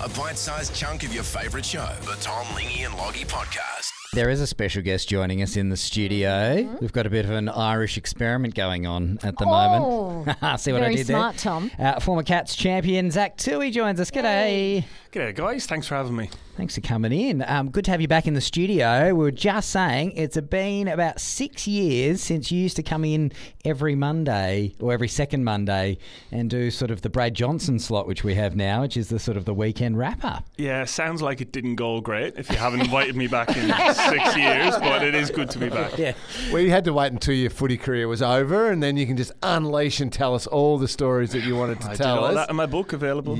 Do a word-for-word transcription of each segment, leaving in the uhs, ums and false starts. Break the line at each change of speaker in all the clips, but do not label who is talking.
a bite-sized chunk of your favourite show, the Tom, Lingy and Loggy podcast.
There is a special guest joining us in the studio. Mm-hmm. We've got a bit of an Irish experiment going on at the
oh,
moment. See what I did
smart,
there?
Tom.
Uh, former Cats champion Zach Toohey joins us. G'day.
Hey. G'day, guys. Thanks for having me.
Thanks for coming in. Um, good to have you back in the studio. We were just saying it's been about six years since you used to come in every Monday or every second Monday and do sort of the Brad Johnson slot, which we have now, which is the sort of the weekend wrapper.
Yeah, sounds like it didn't go great if you haven't invited me back in six years, but it is good to be back.
Yeah.
Well, you had to wait until your footy career was over, and then you can just unleash and tell us all the stories that you wanted to
I
tell
did all
us.
that in my book available.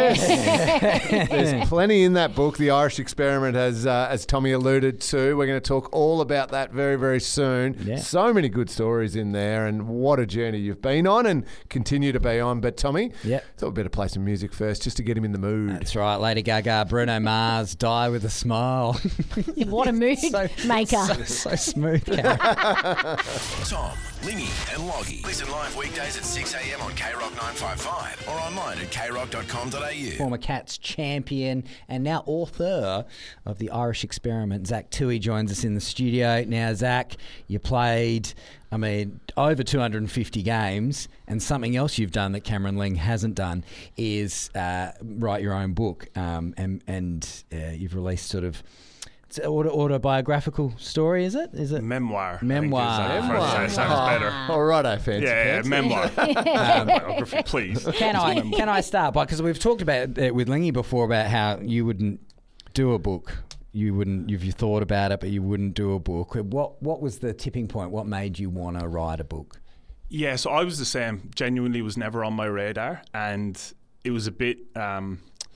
Yes. There's plenty in that book, The Irish Experiment, as uh, as Tommy alluded to. We're going to talk all about that very, very soon.
Yeah.
So many good stories in there, and what a journey you've been on and continue to be on. But Tommy,
yep.
thought we'd better play some music first just to get him in the mood.
That's right. Lady Gaga, Bruno Mars, Die With a Smile.
What a mood
so,
maker.
So, so smooth, Karen.
Tom, Lingy and Loggy. Listen live weekdays at six a.m. on K Rock nine fifty-five or online at k rock dot com dot a u.
Former Cats champion and now author of The Irish Experiment, Zach Toohey, joins us in the studio. Now, Zach, you played, I mean, over two hundred fifty games, and something else you've done that Cameron Ling hasn't done is uh, write your own book, um, and, and uh, you've released sort of it's an auto- autobiographical story, is it? Is it
Memoir.
Memoir.
I think is, uh,
Memoir.
Sounds, sounds better.
All right, I fancy
Yeah, yeah,
pants.
memoir. um, biography, please.
Can I can I start by, because we've talked about it with Lingy before about how you wouldn't do a book. You wouldn't, you've you thought about it, but you wouldn't do a book. What what was the tipping point? What made you want to write a book?
Yeah, so I was the same. Genuinely was never on my radar, and it was a bit. Um,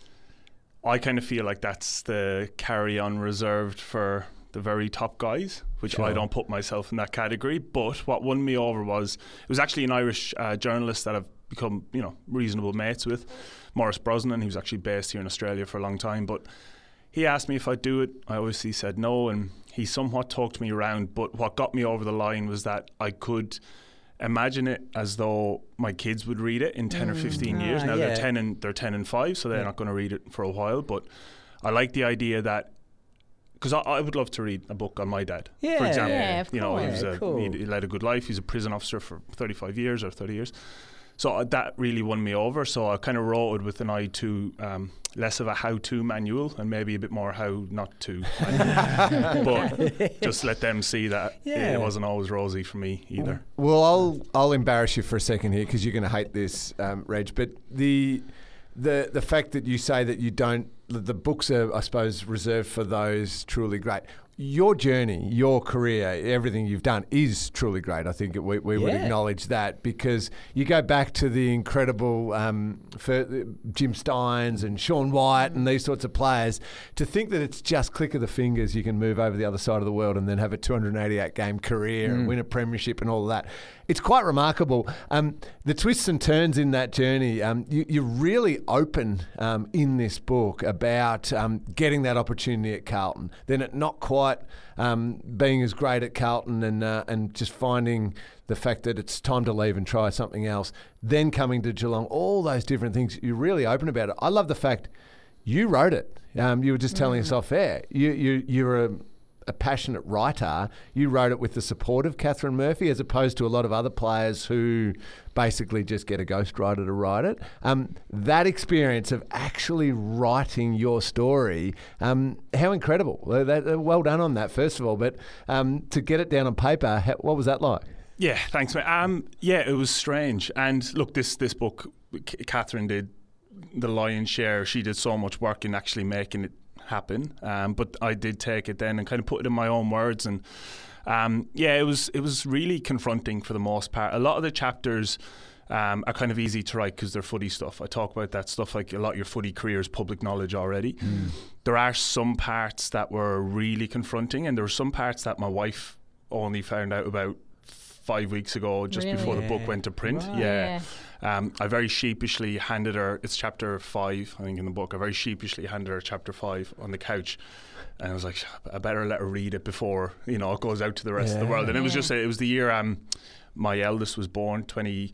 I kind of feel like that's the carry-on reserved for the very top guys, which
Sure.
I don't put myself in that category. But what won me over was it was actually an Irish uh, journalist that I've become, you know, reasonable mates with, Maurice Brosnan. He was actually based here in Australia for a long time, but he asked me if I'd do it. I obviously said no, and he somewhat talked me around. But what got me over the line was that I could imagine it as though my kids would read it in ten mm. or fifteen years.
Ah,
now
yeah.
they're ten and they're ten and five, so they're
yeah.
not going to read it for a while. But I like the idea that, because I, I would love to read a book on my dad,
Yeah,
for example.
yeah, of
you know, he
course.
was a,
Cool.
he, he led a good life. He's a prison officer for thirty-five years or thirty years. So uh, that really won me over. So I kind of wrote it with an eye to um, less of a how-to manual and maybe a bit more how not to manual. But just let them see that
Yeah.
it wasn't always rosy for me either.
Well, I'll I'll embarrass you for a second here because you're going to hate this, um, Reg. But the the the fact that you say that you don't, the books are, I suppose, reserved for those truly great. Your journey, your career, everything you've done is truly great. I think we, we would
Yeah.
acknowledge that, because you go back to the incredible um, for Jim Steins and Sean White and these sorts of players. To think that it's just click of the fingers, you can move over the other side of the world and then have a two hundred eighty-eight game career and win a premiership and all of that. It's quite remarkable. Um, the twists and turns in that journey, um, you, you're really open um, in this book about um, getting that opportunity at Carlton, then it not quite um, being as great at Carlton and uh, and just finding the fact that it's time to leave and try something else, then coming to Geelong, all those different things. You're really open about it. I love the fact you wrote it. Um, you were just telling us off air. You, you, you're a... a passionate writer. You wrote it with the support of Catherine Murphy, as opposed to a lot of other players who basically just get a ghostwriter to write it. Um, that experience of actually writing your story, um, how incredible. Well, that, well done on that, first of all. But um, to get it down on paper, how, what was that like?
Yeah, thanks, mate. Um, yeah, it was strange. And look, this this book, C- Catherine did the lion's share. She did so much work in actually making it happen, um, but I did take it then and kind of put it in my own words, and um, yeah, it was it was really confronting for the most part. A lot of the chapters um, are kind of easy to write because they're footy stuff. I talk about that stuff, like a lot of your footy career is public knowledge already. Mm. There are some parts that were really confronting, and there were some parts that my wife only found out about five weeks ago, just
Really?
before the book went to print.
Wow.
Yeah. Um, I very sheepishly handed her, it's chapter five, I think, in the book. I very sheepishly handed her chapter five on the couch. And I was like, I better let her read it before, you know, it goes out to the rest
Yeah.
of the world. And it was
Yeah.
just, a, it was the year um, my eldest was born, twenty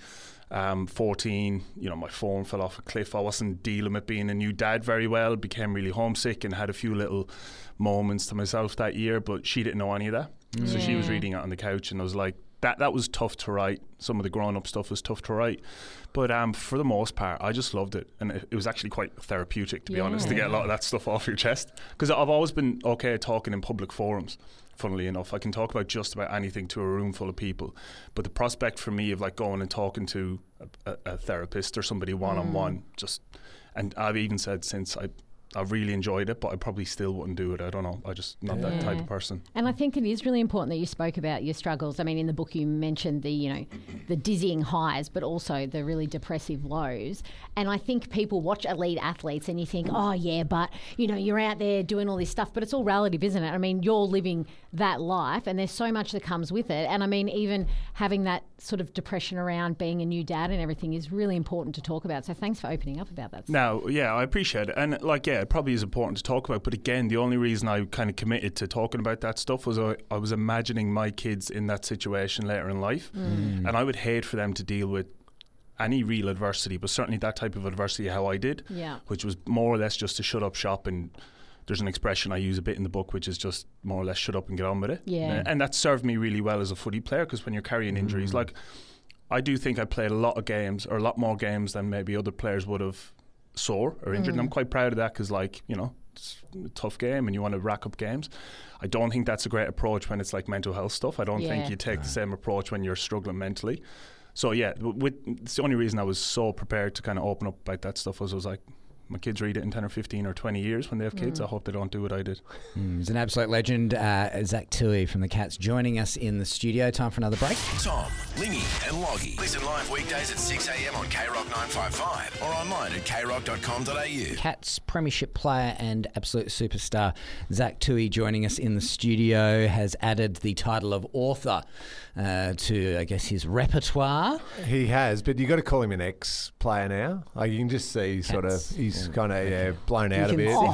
Um, fourteen, you know, my phone fell off a cliff. I wasn't dealing with being a new dad very well. Became really homesick and had a few little moments to myself that year. But she didn't know any of that, mm. so she was reading it on the couch, and I was like, that that was tough to write. Some of the grown-up stuff was tough to write, but um, for the most part, I just loved it, and it, it was actually quite therapeutic, to be
yeah.
honest, to get a lot of that stuff off your chest. Because I've always been okay talking in public forums. Funnily enough, I can talk about just about anything to a room full of people, but the prospect for me of like going and talking to a, a, a therapist or somebody one-on-one, mm. just, and I've even said since I. I really enjoyed it, but I probably still wouldn't do it. I don't know. I just not yeah. that type of person.
And I think it is really important that you spoke about your struggles. I mean, in the book you mentioned the, you know, the dizzying highs, but also the really depressive lows. And I think people watch elite athletes and you think, oh yeah, but you know, you're out there doing all this stuff, but it's all relative, isn't it? I mean, you're living that life, and there's so much that comes with it. And I mean, even having that sort of depression around being a new dad and everything is really important to talk about. So thanks for opening up about that.
No, yeah, I appreciate it. And like, yeah, it probably is important to talk about. But again, the only reason I kind of committed to talking about that stuff was I, I was imagining my kids in that situation later in life. Mm. And I would hate for them to deal with any real adversity, but certainly that type of adversity how I did,
yeah.
which was more or less just to shut up shop. And there's an expression I use a bit in the book, which is just more or less shut up and get on with it.
Yeah.
And that served me really well as a footy player, because when you're carrying injuries, mm. like I do think I played a lot of games, or a lot more games than maybe other players would have sore or injured. Mm. And I'm quite proud of that, because like, you know, it's a tough game and you want to rack up games. I don't think that's a great approach when it's like mental health stuff. I don't yeah. think you take right. the same approach when you're struggling mentally. So yeah, with, it's the only reason I was so prepared to kind of open up about that stuff was I was like, my kids read it in ten or fifteen or twenty years when they have kids. Mm. I hope they don't do what I did.
Mm, he's an absolute legend. Uh, Zach Tuohy from the Cats joining us in the studio. Time for another break.
Tom, Lingy and Loggy. Listen live weekdays at six a.m. on K Rock nine fifty-five or online at k rock dot com dot a u.
Cats premiership player and absolute superstar Zach Tuohy joining us in the studio has added the title of author uh, to, I guess, his repertoire.
He has, but you got to call him an ex-player now. Like you can just see, sort
Cats.
of, he's kind of yeah, blown out a bit.
Oh,
oh,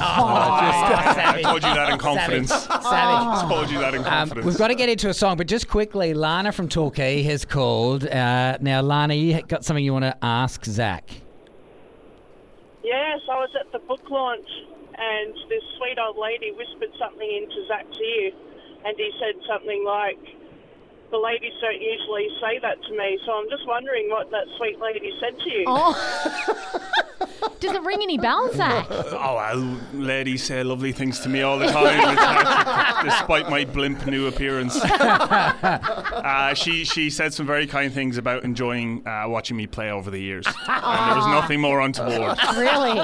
I told you that in confidence.
Savage. Savage.
I told you that in
Um,
confidence.
we've got to get into a song, but just quickly, Lana from Torquay has called. Uh, now, Lana, you got something you want to ask Zach?
Yes, I was at the book launch and this sweet old lady whispered something into Zach's ear, and he said something like, the ladies don't usually say that to me, so I'm just wondering what that sweet lady said to you.
Oh. Does it ring any bells, Zach?
Oh, well, ladies say lovely things to me all the time, despite my blimp new appearance. uh, she she said some very kind things about enjoying uh, watching me play over the years, and there was nothing more untoward.
Really?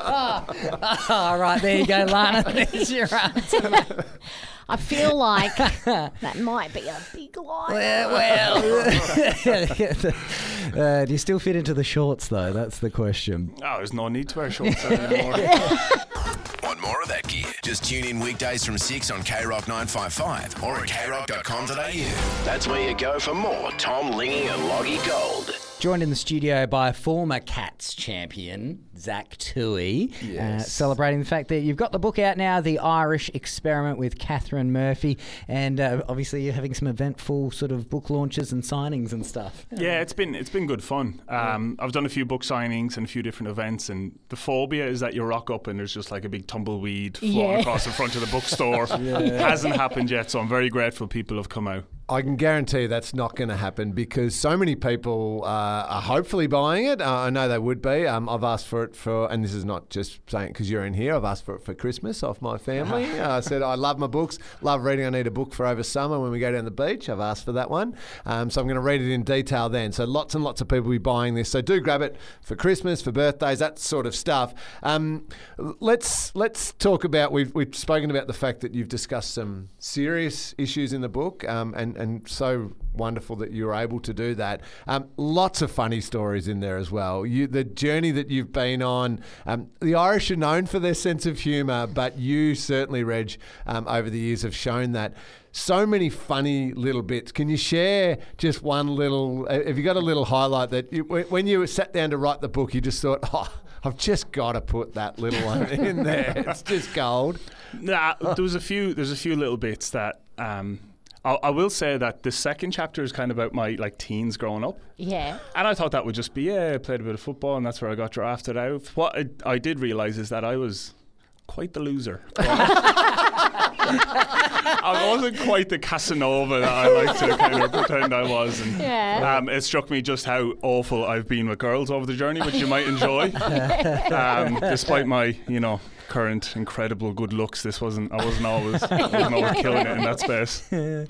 All right, there you go, Lana. There's your answer.
I feel like that might be a big lie.
Well, well. uh, do you still fit into the shorts, though? That's the question.
Oh, there's no need to wear shorts anymore.
Want more of that gear? Just tune in weekdays from six on K Rock nine fifty-five or at k rock dot com dot a u. That's where you go for more Tom, Lingy and Loggy Gold.
Joined in the studio by former Cats champion, Zach Tuohy,
yes.
uh, celebrating the fact that you've got the book out now, The Irish Experiment with Catherine Murphy, and uh, obviously you're having some eventful sort of book launches and signings and stuff.
Yeah, it's been it's been good fun. Um, I've done a few book signings and a few different events, and the phobia is that you rock up and there's just like a big tumbleweed floating
Yeah.
across the front of the bookstore. It hasn't happened yet, so I'm very grateful people have come out.
I can guarantee that's not going to happen because so many people uh, are hopefully buying it. Uh, I know they would be. Um, I've asked for it for, and this is not just saying because you're in here, I've asked for it for Christmas off my family. uh, I said I love my books, love reading. I need a book for over summer when we go down the beach. I've asked for that one. Um, so I'm going to read it in detail then. So lots and lots of people will be buying this. So do grab it for Christmas, for birthdays, that sort of stuff. Um, let's let's talk about, we've, we've spoken about the fact that you've discussed some serious issues in the book um, and and so wonderful that you were able to do that. Um, lots of funny stories in there as well. You, the journey that you've been on, um, the Irish are known for their sense of humour, but you certainly, Reg, um, over the years have shown that. So many funny little bits. Can you share just one little, uh, have you got a little highlight that you, when you sat down to write the book, you just thought, oh, I've just got to put that little one in there. It's just gold.
Nah, there was a few. There's a few little bits that um, I, I will say that the second chapter is kind of about my like teens growing up.
Yeah.
And I thought that would just be, yeah, I played a bit of football and that's where I got drafted out. What I, I did realise is that I was quite the loser. I wasn't quite the Casanova that I like to kind of pretend I was. And
Yeah.
um, it struck me just how awful I've been with girls over the journey, which you might enjoy. um, despite my, you know, current incredible good looks, this wasn't. I wasn't always. I wasn't always killing it in that space.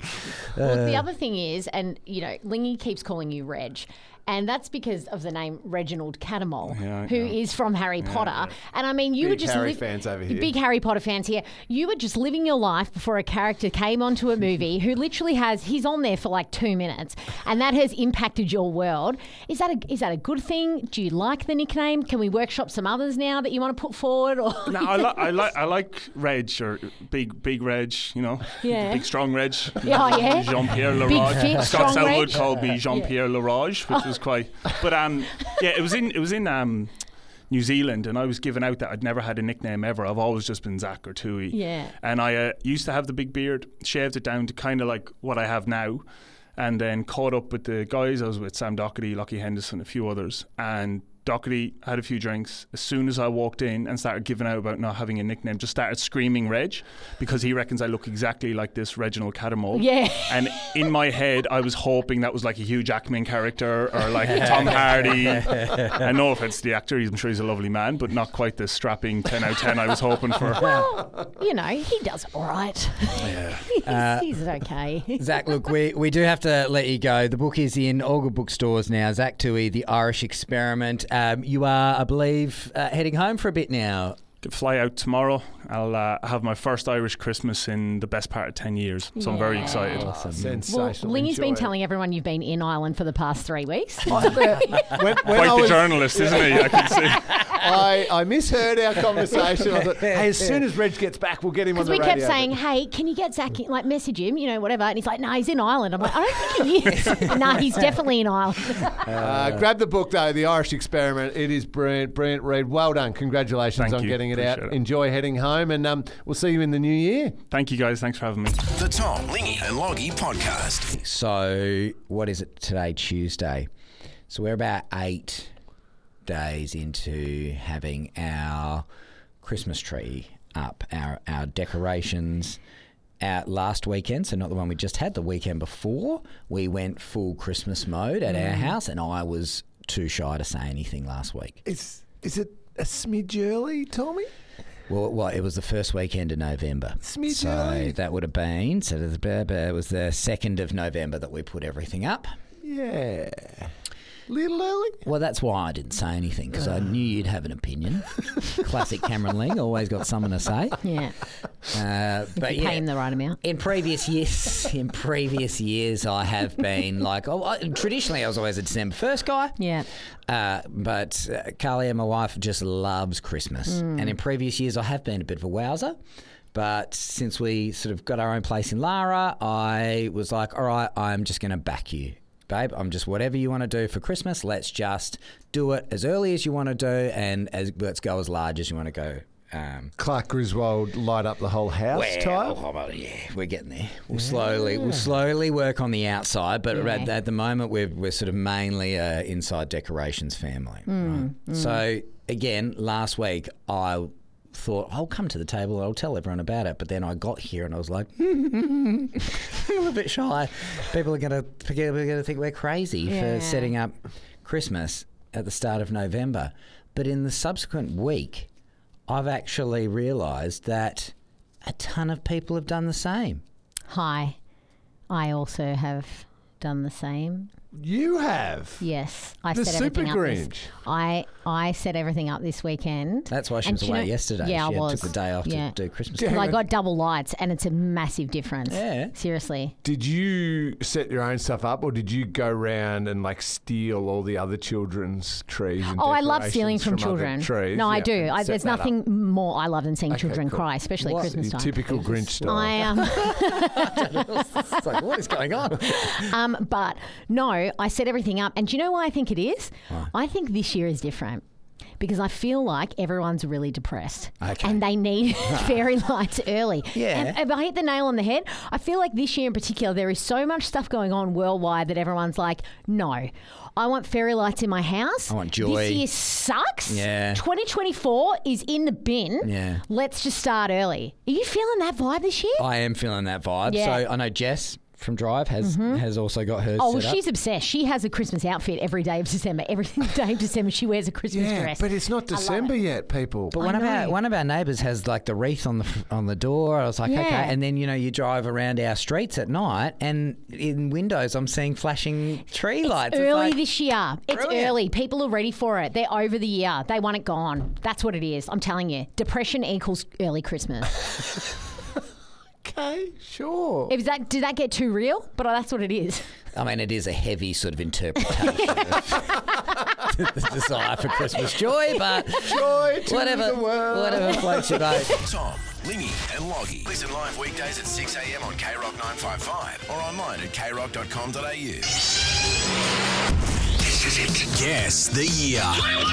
Well, the other thing is, and you know, Lingy keeps calling you Reg. And that's because of the name Reginald Cattermole,
Yeah,
who
yeah.
is from Harry Potter.
yeah.
And I mean, you
Big
were just
Harry fans over here.
Big Harry Potter fans here. You were just living your life before a character came onto a movie who literally has he's on there for like two minutes, and that has impacted your world. Is that a is that a good thing? Do you like the nickname? Can we workshop some others now that you want to put forward? Or
No, I, li- I like I like Reg or big big Reg, you know,
Yeah.
big strong Reg.
Yeah, oh, yeah.
Jean Pierre
Big
Larage.
fit,
Scott
strong
Selwood
Reg.
called me Jean Pierre Larage, which was quite. But um, yeah, it was in it was in um. New Zealand, and I was given out that I'd never had a nickname ever. I've always just been Zach or Tui.
Yeah.
And I uh, used to have the big beard, shaved it down to kind of like what I have now, and then caught up with the guys. I was with Sam Doherty, Lockie Henderson, a few others, and Doherty had a few drinks. As soon as I walked in and started giving out about not having a nickname, just started screaming Reg, because he reckons I look exactly like this Reginald Cattermole.
Yeah.
And in my head, I was hoping that was like a Hugh Jackman character or like Tom Hardy. And no offense to the actor, I'm sure he's a lovely man, but not quite the strapping ten out of ten I was hoping for.
well, you know, he does all right. Yeah. he's,
Uh,
he's okay.
Zach, look, we, we do have to let you go. The book is in all good bookstores now. Zach Tui, The Irish Experiment. Um, you are, I believe, uh, heading home for a bit now.
Fly out tomorrow. I'll uh, have my first Irish Christmas in the best part of ten years, so I'm very
Yeah.
excited.
Awesome.
Sensational.
Well, Lingy's been
Enjoy it.
telling everyone you've been in Ireland for the past three weeks.
When, when
Quite
I
the
was-
journalist, isn't he? I can see.
I, I misheard our conversation. I thought, hey, as soon as Reg gets back, we'll get him on
Because
the
we
radio.
kept saying, hey, can you get Zach, in- like, message him, you know, whatever. And he's like, no, he's in Ireland. I'm like, I don't think he is. No, he's definitely in Ireland.
Uh, grab the book, though, The Irish Experiment. It is brilliant, brilliant read. Well done. Congratulations
Thank
on
you.
getting it out.
Appreciate it.
Enjoy heading home, and um, we'll see you in the new year.
Thank you guys. Thanks for having me.
The Tom, Lingy and Loggy Podcast.
So, what is it today? Tuesday. So, we're about eight days into having our Christmas tree up, our, our decorations out last weekend. So, not the one we just had, the weekend before. We went full Christmas mode at our house, and I was too shy to say anything last week.
Is is it a smidge early, Tommy?
Well, well, it was the first weekend of November.
Smidge
so
early.
that would have been, so it was the second of November that we put everything up.
Yeah. Little early?
Well, that's why I didn't say anything, because I knew you'd have an opinion. Classic Cameron Ling, always got something to say.
Yeah.
Uh, but
You
yeah,
pay him the right amount.
in previous years, in previous years, I have been like, oh, I, traditionally I was always a December first guy.
Yeah.
Uh, but uh, Carly, my wife, just loves Christmas. And in previous years, I have been a bit of a wowser. But since we sort of got our own place in Lara, I was like, all right, I'm just going to back you, babe. I'm just whatever you want to do for Christmas. Let's just do it as early as you want to do, and as let's go as large as you want to go. Um,
Clark Griswold light up the whole house
well,
type?
oh, well, yeah, we're getting there. We'll slowly, we'll slowly work on the outside, but
Yeah.
at, at the moment we're we're sort of mainly a inside decorations family. right? So again, last week I thought I'll come to the table and I'll tell everyone about it, but then I got here and I was like, I'm a bit shy. People are gonna people are gonna think we're crazy
Yeah.
for setting up Christmas at the start of November. But in the subsequent week, I've actually realised that a ton of people have done the same.
Hi. I also have done the same.
You have.
Yes. I
The
set
Super
everything up this,
Grinch.
I, I set everything up this weekend.
That's why she
And
was
do you
away
know-
yesterday.
Yeah,
she
I
had-
was.
took the day off
Yeah.
to do Christmas.
Yeah.
Well, I
Hang
got double lights, and it's a massive difference.
Yeah.
Seriously.
Did you set your own stuff up, or did you go around and like steal all the other children's trees? And
Oh, I love stealing
decorations
from
other
children.
Trees?
No, I
Yeah,
do.
and
I,
set
there's
that up.
nothing more I love than seeing
Okay,
children
cool.
cry, especially
What?
Christmas time.
Typical Grinch style.
I um,
It's like, what is going on?
um, but no, I set everything up, and do you know why I think it is? I think this year is different because I feel like everyone's really depressed.
Okay.
And they need fairy lights early.
Yeah.
And if I hit the nail on the head, I feel like this year in particular, there is so much stuff going on worldwide that everyone's like, no, I want fairy lights in my house.
I want joy.
This year sucks.
Yeah.
twenty twenty-four is in the bin.
Yeah.
Let's just start early. Are you feeling that vibe this year?
I am feeling that vibe.
Yeah.
So I know Jess from Drive has has also got hers.
Oh, well,
set up.
she's obsessed. She has a Christmas outfit every day of December. Every day of December, she wears a Christmas
Yeah,
dress.
but it's not December yet, people.
But
I
one of our
know.
one of our neighbours has like the wreath on the f- on the door. I was like,
Yeah.
okay. And then you know you drive around our streets at night, and in windows I'm seeing flashing tree lights. It's
early
like-
this year. It's
Brilliant.
early. People are ready for it. They're over the year. They want it gone. That's what it is. I'm telling you. Depression equals early Christmas.
Okay, sure.
Is that did that get too real? But that's what it is.
I mean, it is a heavy sort of interpretation of the desire for Christmas joy, but
Joy to
whatever,
the world.
whatever floats your boat.
Tom, Lingy and Loggy. Listen live weekdays at six a.m. on K Rock nine five five or online at k rock dot com dot a u. This is it. Guess the year.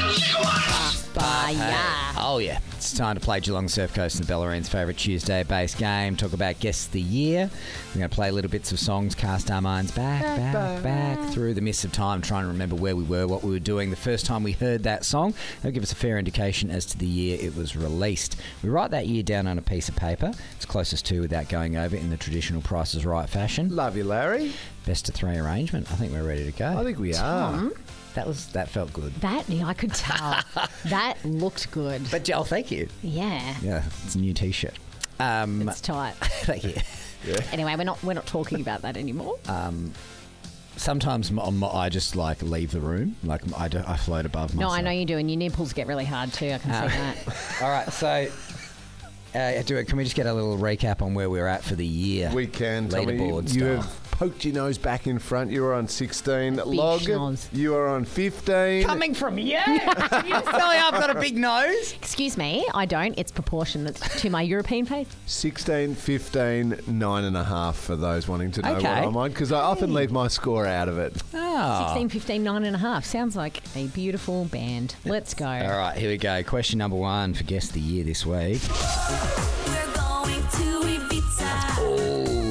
Bah, yeah.
Oh, yeah. It's time to play Geelong Surf Coast and the Bellarine's favourite Tuesday-based game. Talk about Guess the Year. We're going to play little bits of songs, cast our minds back, back, back, through the mists of time, trying to remember where we were, what we were doing the first time we heard that song. That'll give us a fair indication as to the year it was released. We write that year down on a piece of paper. It's closest to without going over in the traditional Price is Right fashion.
Love you, Larry.
Best of three arrangement. I think we're ready to go.
I think we are.
That was that felt good.
That yeah, I could tell. That looked good.
But Joel, thank you.
Yeah.
Yeah, it's a new T-shirt. Um,
It's tight.
thank you.
Anyway, we're not we're not talking about that anymore.
Sometimes m- m- I just like leave the room, like I, do, I float above
No,
myself.
I know you do, and your nipples get really hard too. I can
Ah.
see that.
All right, so uh, do it. Can we just get a little recap on where we're at for the year?
We can, Tommy.
Leaderboard
You
style.
have poked your nose back in front. You were on sixteen.
Big
Log,
schnoz.
you are on fifteen.
Coming from you, you tell me I've got a big nose.
Excuse me, I don't. It's proportionate to my European face.
sixteen, fifteen, nine and a half for those wanting to know
Okay.
what I'm on, because I often leave my score out of it.
Oh.
sixteen, fifteen, nine and a half. Sounds like a beautiful band. Let's go.
All right, here we go. Question number one for Guess the Year this week.
We're going to Ibiza.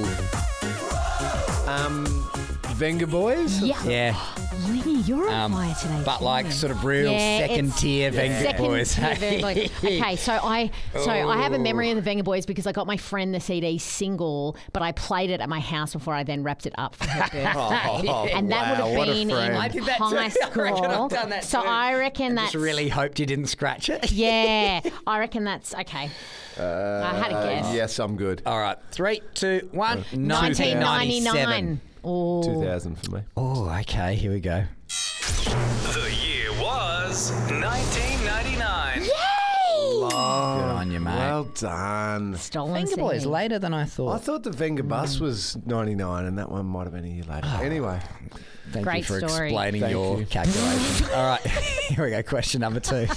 Um, Venga Boys?
Yeah.
Yeah,
Lingy, you're on
um,
fire today.
but like
too.
sort of real
Yeah,
second
it's
tier Venga
Second
Boys.
tier Venga Boys. Okay, so I so I have a memory
Oh.
of the Venga Boys because I got my friend the C D single, but I played it at my house before I then wrapped it up for her birthday,
Oh,
and that
wow,
would
what
have
a
been in
friend.
I did that too.
high
I reckon
school.
I've done that
so
too.
I reckon
I
that's
just really hoped you didn't scratch it.
yeah. I reckon that's okay. I had a
Uh,
guess.
yes, I'm good.
All right, three, two, one.
nineteen ninety-nine.
ninety-seven.
Oh,
two thousand for me.
Oh, okay. Here we go.
The year was nineteen ninety-nine.
Good on you, mate.
Well done.
stolen
Venga Boys
C D.
later than I
I
thought.
thought the Venga Bus was ninety-nine, and that one might have been a year later. Anyway,
Thank
Great
you for
story.
explaining
Thank
your
you.
calculation. All right, here we go. Question number two.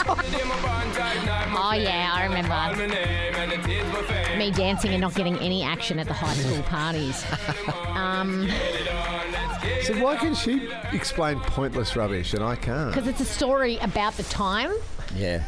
Oh yeah, I remember me dancing and not getting any action at the high school parties. Um,
so why can she explain pointless rubbish and I can't?
because it's a story about the time.
Yeah.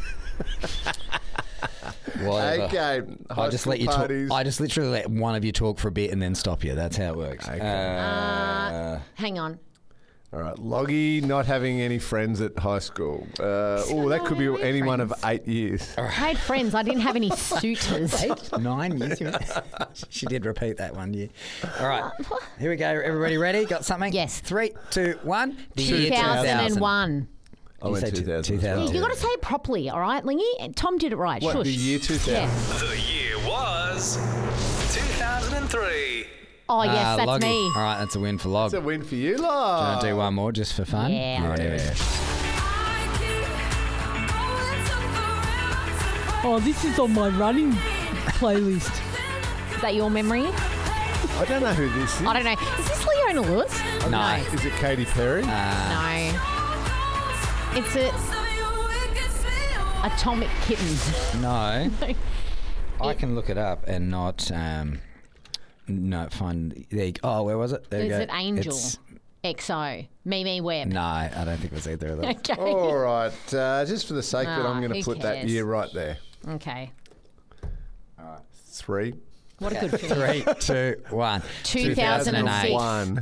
Whatever.
Okay,
I
high
just
school
let you
parties.
talk. I just literally let one of you talk for a bit and then stop you. That's how it works.
Okay.
Uh,
Hang on.
All right, Loggy not having any friends at high school. Uh, oh, that could be
not
any
any
one of
friends.
eight years.
I had friends. I didn't have any suitors.
eight, nine years. She did repeat that one year. All right, here we go. Everybody ready? Got something?
Yes.
Three, two, one. The
two
year
thousand one.
I
You
went
said
two thousand.
two thousand.
You got to say it properly, all right, Lingy? And Tom did it right.
What,
Shush.
the year two thousand?
Yeah.
The year was two thousand three.
Oh yes,
Uh,
that's
Loggy.
me.
All right, that's a win for Log.
It's a win for you,
Want
Log.
to do one more just for fun?
Yeah, I'll do it. Oh, this is on my running playlist. Is that your memory?
I don't know who this is.
I don't know. Is this Leona Lewis?
No.
Is it Katy Perry?
No. It's a Atomic Kittens.
No. I can look it up and not. Um, no, find. There you go. Oh, where was it? There you
Is
go.
it Angel?
It's,
X O. Mimi Webb.
No, I don't think it was either of those.
Okay.
All right. Uh, just for the sake of it,
Ah,
I'm going to
who
put that
cares?
year right there.
Okay.
Three.
What a good finish.
Three, two, one.
two thousand six.
One.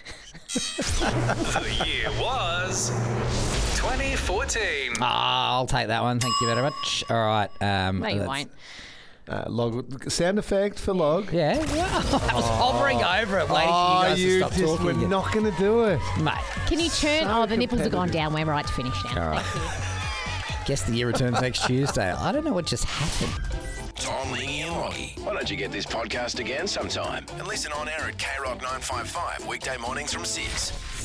The year was twenty fourteen.
Ah, I'll take that one. Thank you very much. All right. Um,
No, you
that's-
won't.
Uh, log sound effect for log.
Yeah, yeah. I was hovering over it, waiting
Oh,
for you guys
you
to stop
just
talking.
were
again.
not going to do it.
Mate,
Can you turn?
So
oh, the nipples have gone
competitive.
down. We're right to finish now.
all right.
Thank you.
Guess the year returns next Tuesday. I don't know what just happened.
Tom, Lingy and Loggy. Why don't you get this podcast again sometime and listen on air at K Rock nine five five weekday mornings from six.